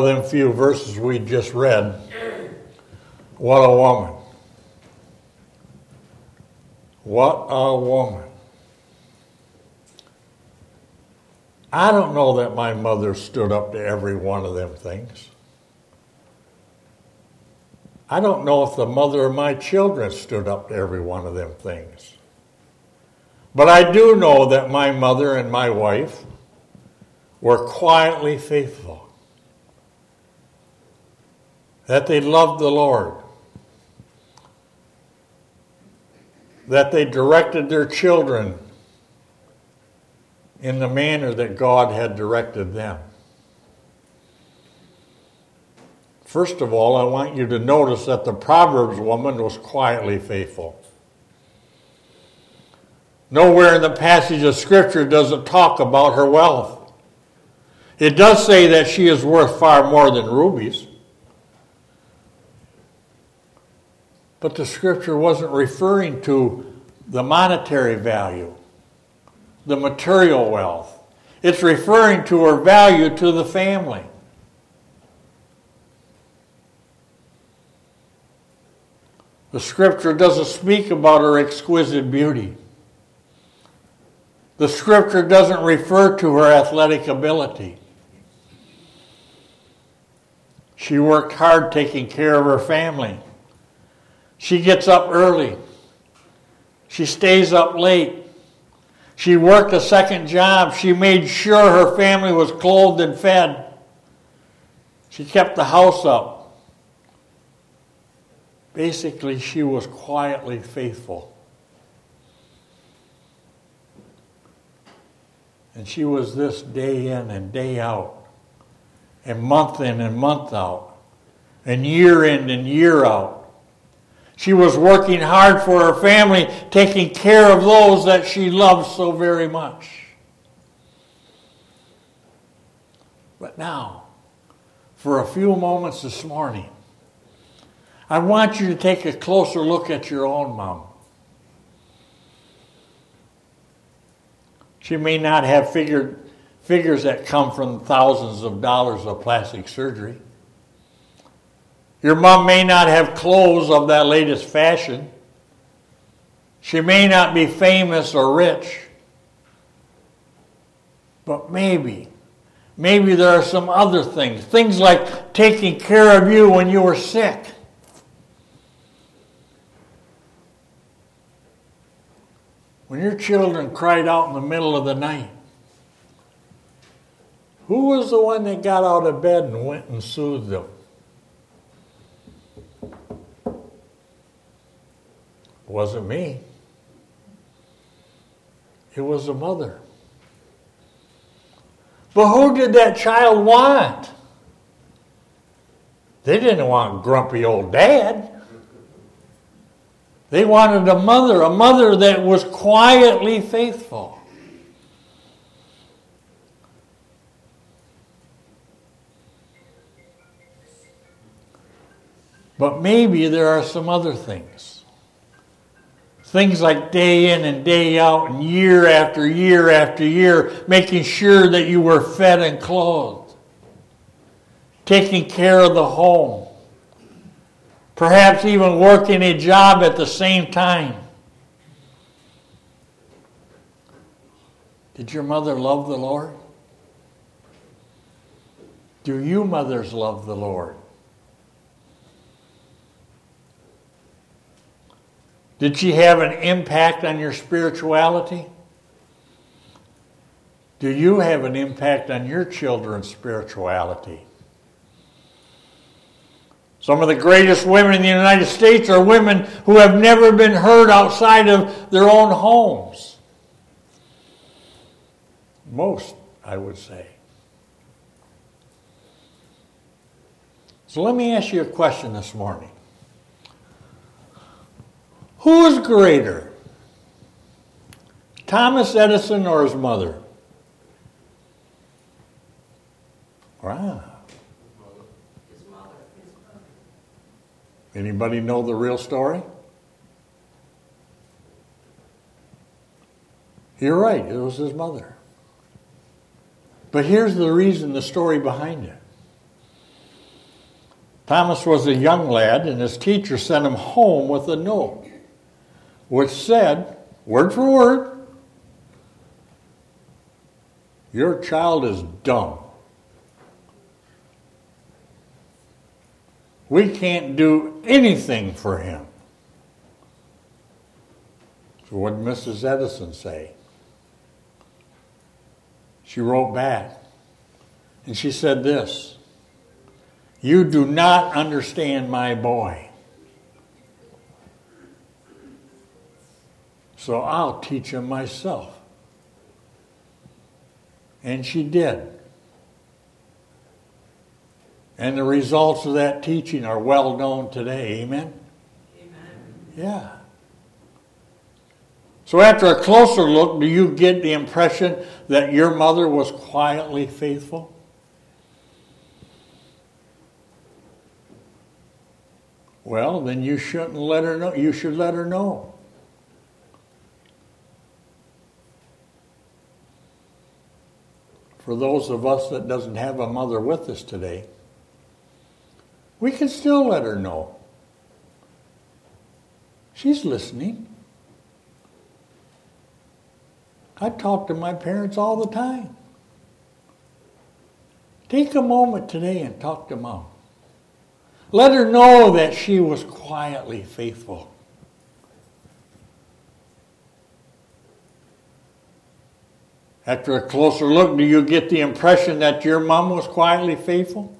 of them few verses we just read, what a woman. What a woman. I don't know that my mother stood up to every one of them things. I don't know if the mother of my children stood up to every one of them things. But I do know that my mother and my wife were quietly faithful. That they loved the Lord. That they directed their children in the manner that God had directed them. First of all, I want you to notice that the Proverbs woman was quietly faithful. Nowhere in the passage of Scripture does it talk about her wealth. It does say that she is worth far more than rubies. But the Scripture wasn't referring to the monetary value, the material wealth. It's referring to her value to the family. The Scripture doesn't speak about her exquisite beauty. The Scripture doesn't refer to her athletic ability. She worked hard taking care of her family. She gets up early. She stays up late. She worked a second job. She made sure her family was clothed and fed. She kept the house up. Basically, she was quietly faithful. And she was this day in and day out, and month in and month out, and year in and year out. She was working hard for her family, taking care of those that she loved so very much. But now, for a few moments this morning, I want you to take a closer look at your own mom. She may not have figures that come from thousands of dollars of plastic surgery. Your mom may not have clothes of that latest fashion. She may not be famous or rich. But maybe there are some other things. Things like taking care of you when you were sick. When your children cried out in the middle of the night, who was the one that got out of bed and went and soothed them? It wasn't me. It was the mother. But who did that child want? They didn't want grumpy old dad. They wanted a mother that was quietly faithful. But maybe there are some other things. Things like day in and day out and year after year after year, making sure that you were fed and clothed. Taking care of the home. Perhaps even working a job at the same time. Did your mother love the Lord? Do you mothers love the Lord? Did she have an impact on your spirituality? Do you have an impact on your children's spirituality? Some of the greatest women in the United States are women who have never been heard outside of their own homes. Most, I would say. So let me ask you a question this morning. Who is greater? Thomas Edison or his mother? Wow. Anybody know the real story? You're right, it was his mother. But here's the reason, the story behind it. Thomas was a young lad, and his teacher sent him home with a note, which said, word for word, "Your child is dumb. We can't do anything for him." So what did Mrs. Edison say? She wrote back, and she said this, "You do not understand my boy. So I'll teach him myself." And she did. And the results of that teaching are well known today. Amen? Amen. Yeah. So after a closer look, do you get the impression that your mother was quietly faithful? Well, then you shouldn't let her know. You should let her know. For those of us that doesn't have a mother with us today, we can still let her know. She's listening. I talk to my parents all the time. Take a moment today and talk to Mom. Let her know that she was quietly faithful. After a closer look, do you get the impression that your mom was quietly faithful?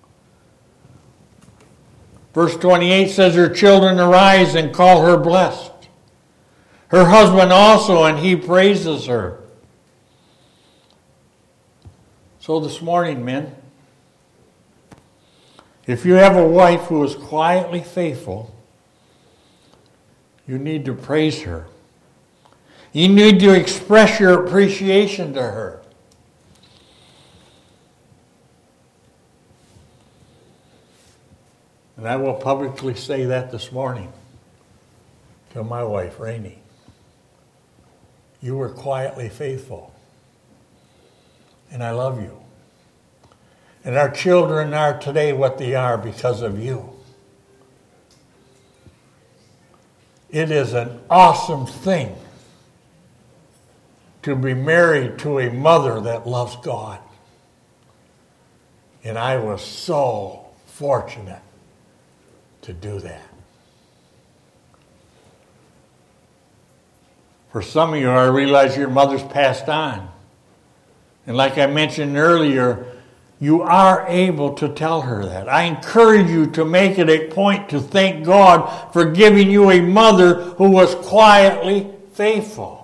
Verse 28 says, "Her children arise and call her blessed. Her husband also, and he praises her." So this morning, men, if you have a wife who is quietly faithful, you need to praise her. You need to express your appreciation to her. And I will publicly say that this morning to my wife, Rainey. You were quietly faithful. And I love you. And our children are today what they are because of you. It is an awesome thing to be married to a mother that loves God. And I was so fortunate to do that. For some of you, I realize your mother's passed on. And like I mentioned earlier, you are able to tell her that. I encourage you to make it a point to thank God for giving you a mother who was quietly faithful.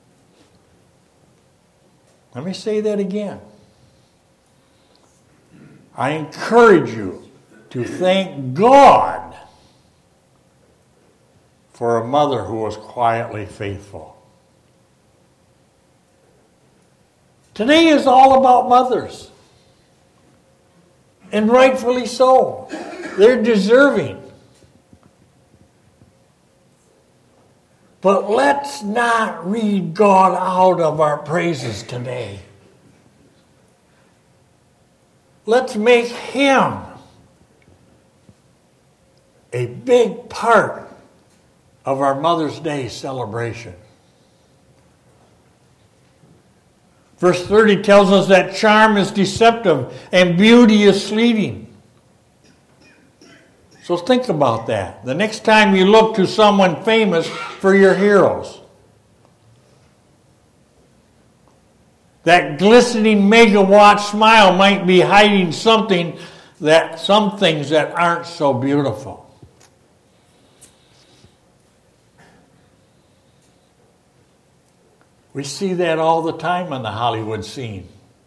Let me say that again. I encourage you to thank God for a mother who was quietly faithful. Today is all about mothers. And rightfully so. They're deserving. But let's not read God out of our praises today. Let's make Him a big part of our Mother's Day celebration. Verse 30 tells us that charm is deceptive and beauty is fleeting. So think about that. The next time you look to someone famous for your heroes, that glistening megawatt smile might be hiding some things that aren't so beautiful. We see that all the time on the Hollywood scene.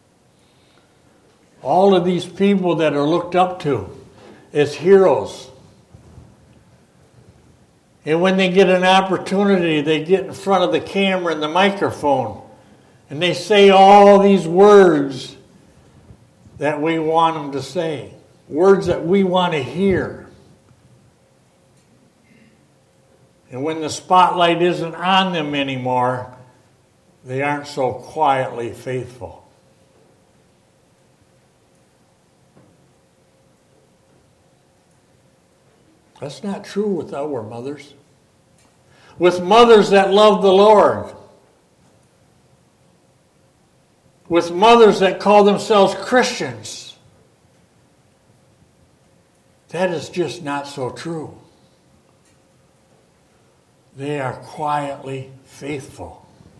All of these people that are looked up to as heroes. And when they get an opportunity, they get in front of the camera and the microphone, and they say all these words that we want them to say. Words that we want to hear. And when the spotlight isn't on them anymore, they aren't so quietly faithful. That's not true with our mothers. With mothers that love the Lord. With mothers that call themselves Christians. That is just not so true. They are quietly faithful.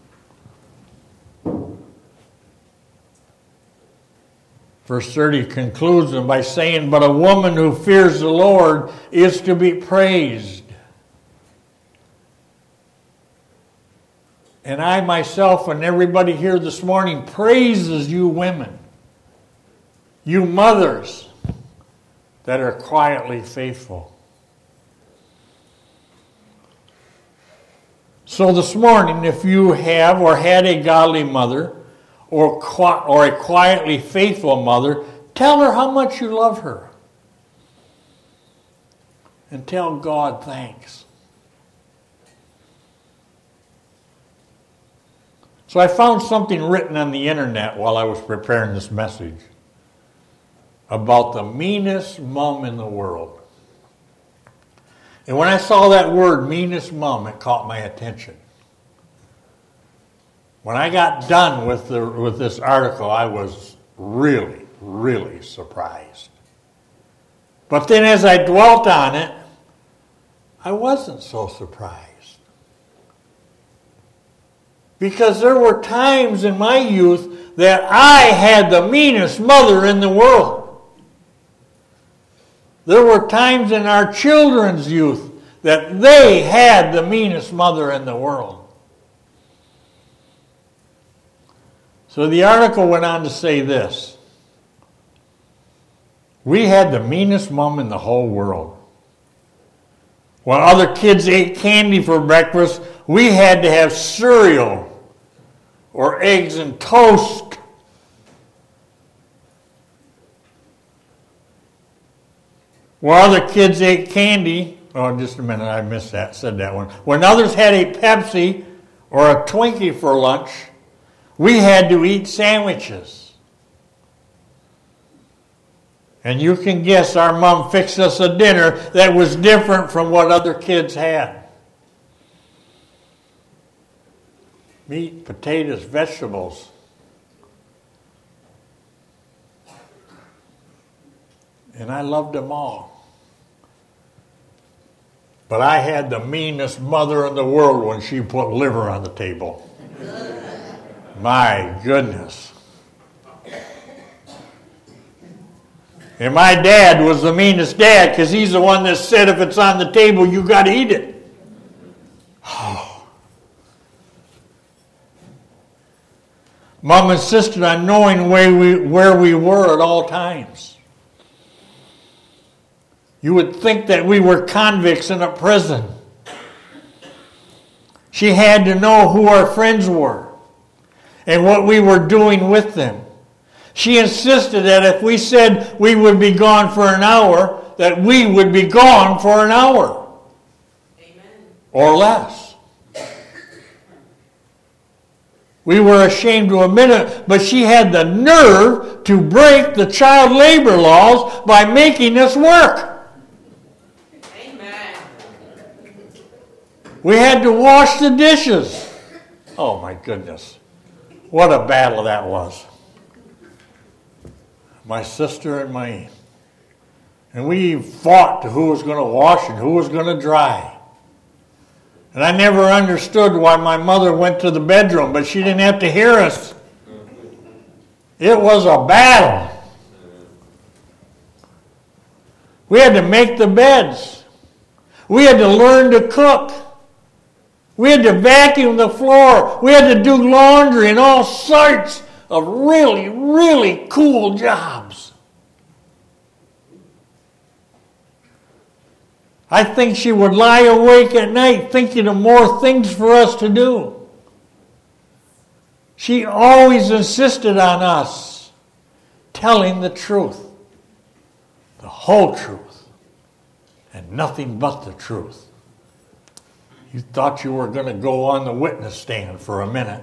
Verse 30 concludes them by saying, but a woman who fears the Lord is to be praised. And I myself and everybody here this morning praises you women, you mothers that are quietly faithful. So this morning, if you have or had a godly mother, or a quietly faithful mother, tell her how much you love her. And tell God thanks. So I found something written on the internet while I was preparing this message about the meanest mom in the world. And when I saw that word, meanest mom, it caught my attention. When I got done with this article, I was really, really surprised. But then as I dwelt on it, I wasn't so surprised. Because there were times in my youth that I had the meanest mother in the world. There were times in our children's youth that they had the meanest mother in the world. So the article went on to say this. We had the meanest mom in the whole world. While other kids ate candy for breakfast, we had to have cereal or eggs and toast. While other kids ate candy, just a minute, I missed that, said that one. When others had a Pepsi or a Twinkie for lunch, we had to eat sandwiches. And you can guess our mom fixed us a dinner that was different from what other kids had. Meat, potatoes, vegetables. And I loved them all. But I had the meanest mother in the world when she put liver on the table. My goodness. And my dad was the meanest dad because he's the one that said if it's on the table, you got to eat it. Oh. Mom insisted on knowing where we were at all times. You would think that we were convicts in a prison. She had to know who our friends were and what we were doing with them. She insisted that if we said we would be gone for an hour, that we would be gone for an hour. Amen. Or less. We were ashamed to admit it, but she had the nerve to break the child labor laws by making us work. Amen. We had to wash the dishes. Oh my goodness. What a battle that was. My sister and me. And we fought to who was going to wash and who was going to dry. And I never understood why my mother went to the bedroom, but she didn't have to hear us. It was a battle. We had to make the beds. We had to learn to cook. We had to vacuum the floor. We had to do laundry and all sorts of really, really cool jobs. I think she would lie awake at night thinking of more things for us to do. She always insisted on us telling the truth, the whole truth, and nothing but the truth. You thought you were going to go on the witness stand for a minute.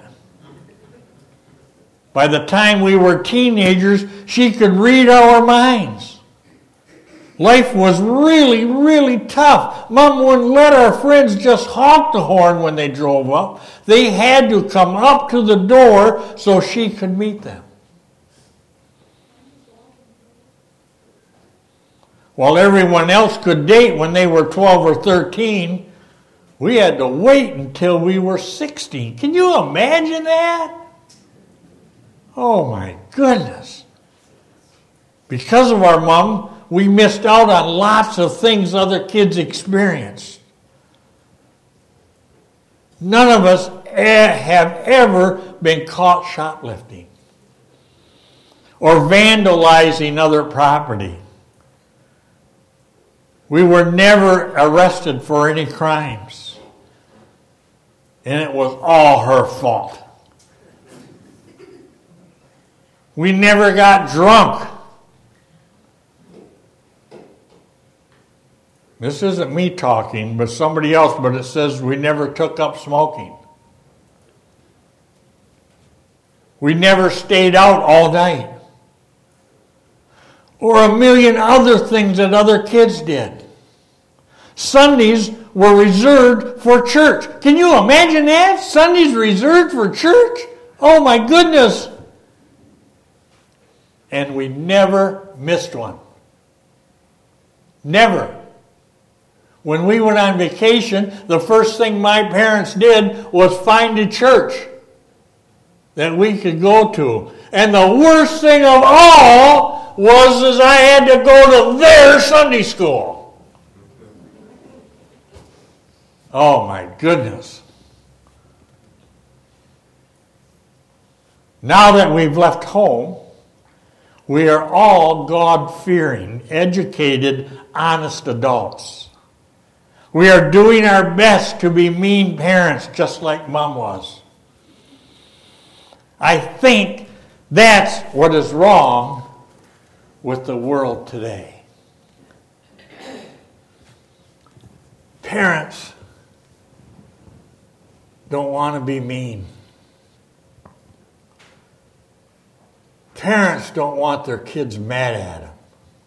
By the time we were teenagers, she could read our minds. Life was really, really tough. Mom wouldn't let our friends just honk the horn when they drove up. They had to come up to the door so she could meet them. While everyone else could date when they were 12 or 13, we had to wait until we were 16. Can you imagine that? Oh my goodness. Because of our mom, we missed out on lots of things other kids experienced. None of us have ever been caught shoplifting or vandalizing other property. We were never arrested for any crimes. And it was all her fault. We never got drunk. This isn't me talking, but somebody else, but it says we never took up smoking. We never stayed out all night. Or a million other things that other kids did. Sundays were reserved for church. Can you imagine that? Sundays reserved for church? Oh my goodness. And we never missed one. Never. When we went on vacation, the first thing my parents did was find a church that we could go to. And the worst thing of all was I had to go to their Sunday school. Oh my goodness. Now that we've left home, we are all God-fearing, educated, honest adults. We are doing our best to be mean parents, just like Mom was. I think that's what is wrong with the world today. Parents don't want to be mean. Parents don't want their kids mad at them.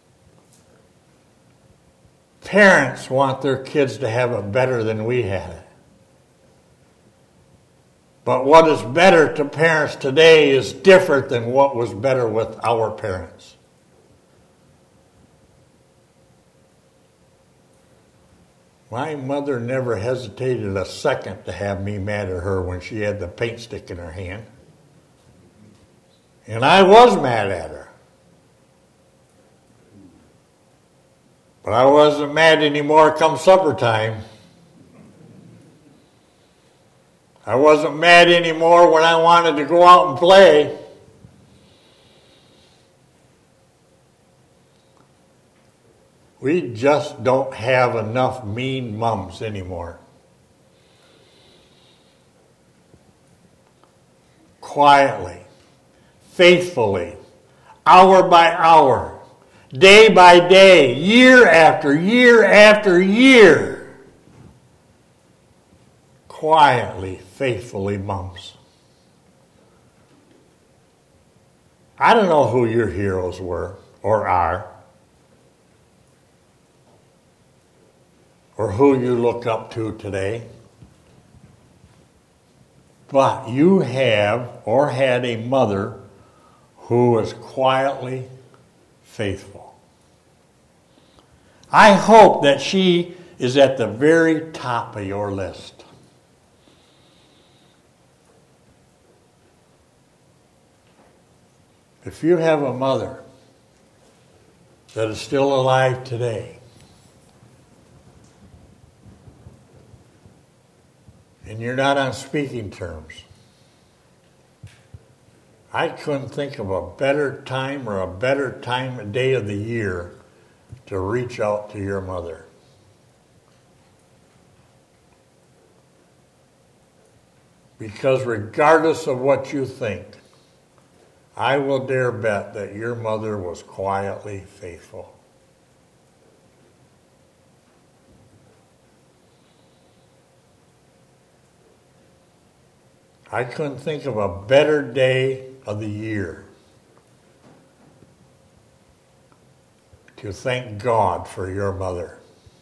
Parents want their kids to have it better than we had it. But what is better to parents today is different than what was better with our parents. My mother never hesitated a second to have me mad at her when she had the paint stick in her hand. And I was mad at her. But I wasn't mad anymore come supper time. I wasn't mad anymore when I wanted to go out and play. We just don't have enough mean mums anymore. Quietly, faithfully, hour by hour, day by day, year after year after year. Quietly, faithfully mums. I don't know who your heroes were or are, or who you look up to today. But you have or had a mother who was quietly faithful. I hope that she is at the very top of your list. If you have a mother that is still alive today, and you're not on speaking terms, I couldn't think of a better time or a better time of day of the year to reach out to your mother. Because regardless of what you think, I will dare bet that your mother was quietly faithful. I couldn't think of a better day of the year to thank God for your mother.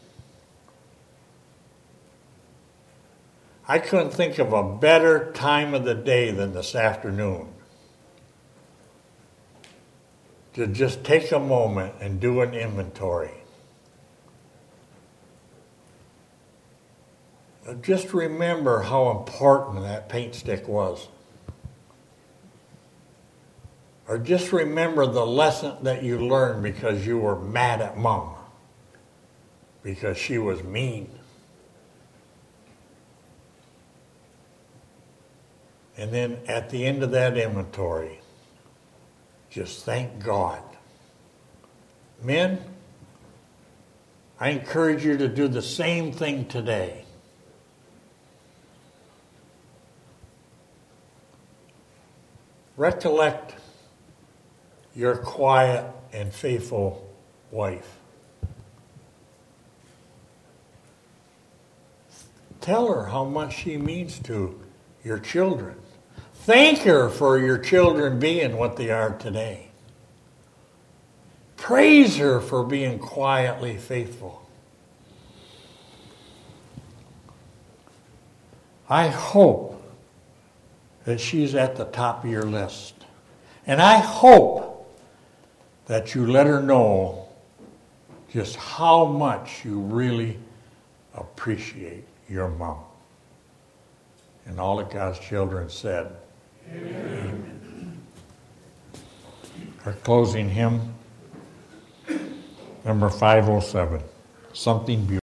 I couldn't think of a better time of the day than this afternoon to just take a moment and do an inventory. Just remember how important that paint stick was. Or just remember the lesson that you learned because you were mad at Mom, because she was mean. And then at the end of that inventory, just thank God. Men, I encourage you to do the same thing today. Recollect your quiet and faithful wife. Tell her how much she means to your children. Thank her for your children being what they are today. Praise her for being quietly faithful. I hope that she's at the top of your list. And I hope that you let her know just how much you really appreciate your mom. And all of God's children said, Amen. Our closing hymn, number 507, Something Beautiful.